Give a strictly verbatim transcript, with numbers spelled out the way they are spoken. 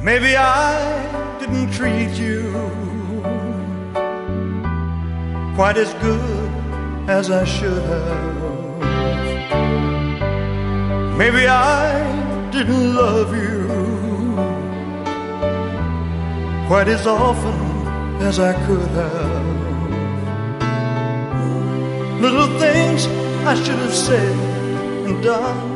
Maybe I didn't treat you quite as good as I should have. Maybe I didn't love you quite as often as I could have. Little things I should have said and done,